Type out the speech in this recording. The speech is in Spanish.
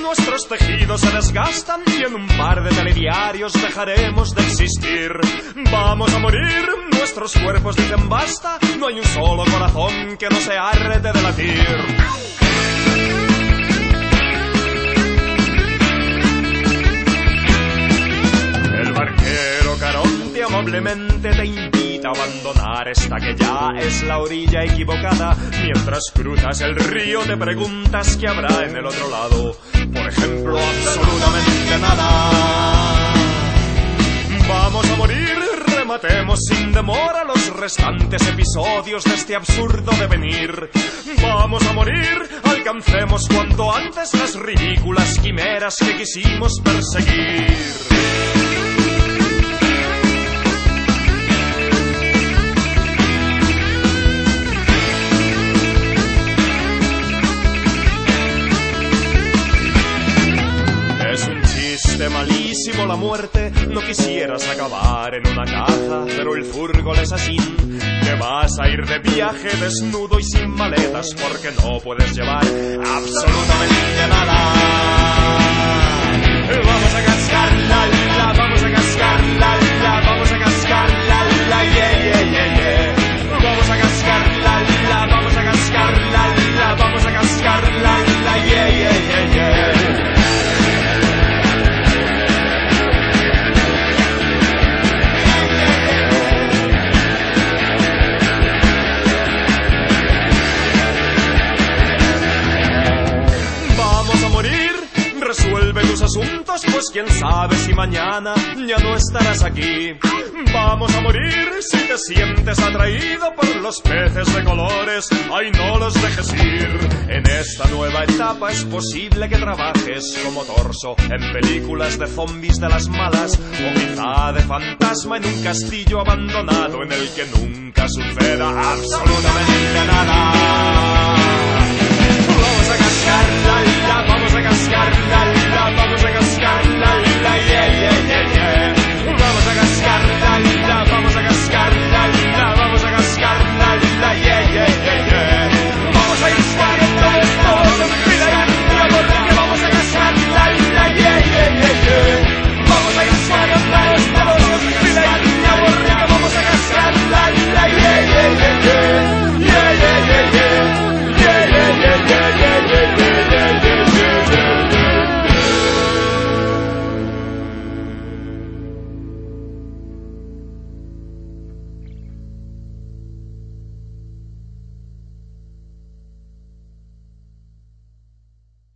nuestros tejidos se desgastan y en un par de telediarios dejaremos de existir. Vamos a morir, nuestros cuerpos dicen basta, no hay un solo corazón que no se arrete de latir. El barquero Caronte amablemente te invita a abandonar esta que ya es la orilla equivocada. Mientras cruzas el río te preguntas qué habrá en el otro lado. Por ejemplo, absolutamente nada. Vamos a morir, rematemos sin demora los restantes episodios de este absurdo devenir. Vamos a morir, alcancemos cuanto antes las ridículas quimeras que quisimos perseguir. Malísimo la muerte, no quisieras acabar en una caja, pero el furgol es así, que vas a ir de viaje desnudo y sin maletas porque no puedes llevar absolutamente nada. Vamos a cascar la la, vamos a cascar la la, vamos a cascar la la, yeah, yeah, yeah, yeah. Vamos a cascar la la, vamos a cascar la la, vamos a cascar la la, yeah, yeah, yeah, yeah. Resuelve tus asuntos, pues quién sabe si mañana ya no estarás aquí. Vamos a morir si te sientes atraído por los peces de colores. Ay, no los dejes ir. En esta nueva etapa es posible que trabajes como torso en películas de zombies de las malas, o quizá de fantasma en un castillo abandonado en el que nunca suceda absolutamente nada. Vamos a cascar